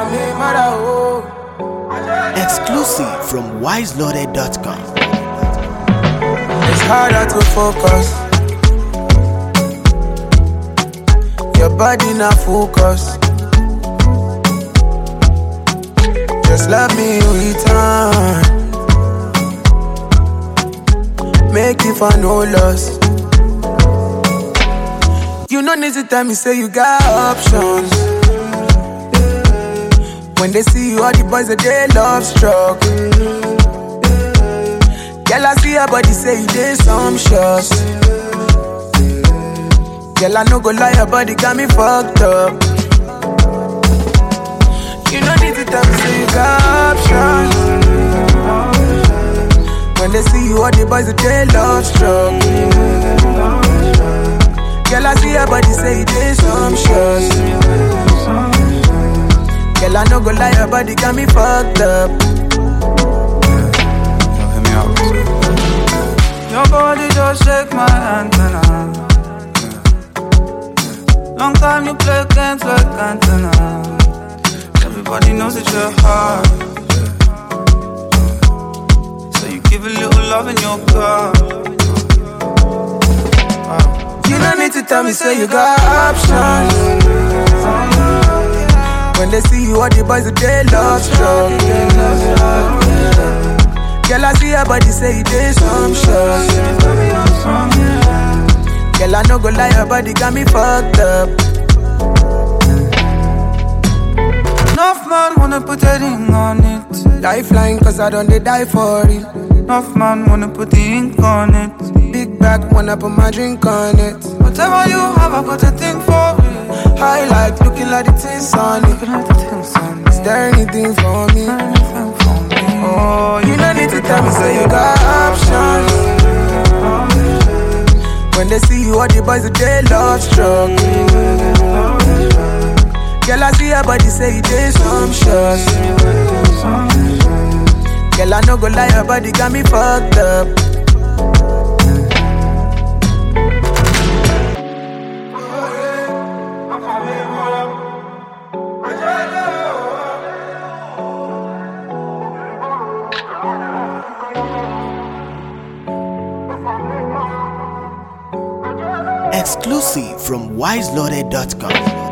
Exclusive from wiseloaded.com. It's harder to focus. Your body not focus. Just love me in return. Make it for no loss. You no need to tell me say you got options. When they see you, all the boys that they love struck. Girl, I see her body say you did some shots. Girl, I no go lie, your body got me fucked up. You no need to tell me say you got options. When they see you, all the boys that they love struck. Girl, I see her body say you did some shots. Girl, I no go lie, your body got me fucked up. Hit me up. Your body just shake my antenna. Long time you play games like antenna. Everybody knows that you're hard. So you give a little love in your car. You don't need to tell me say you got options. When they see you, all the boys that they love struck. Girl, I see her body say you did some shots. Girl, I no go lie, her body got me fucked up. Enough man wanna put a ring on it. Lifeline, cause I don't they die for it. Enough man wanna put the ink on it. Big back, wanna put my drink on it. Whatever you have, I got a thing for it. I like looking like the things on it. Is there anything for me? Oh, you don't need to tell me say you got options. When they see you, all the boys that they love struck. Girl, I see her body say you did some shots. Girl, I no go lie, her body got me fucked up. Exclusive from wiseloaded.com.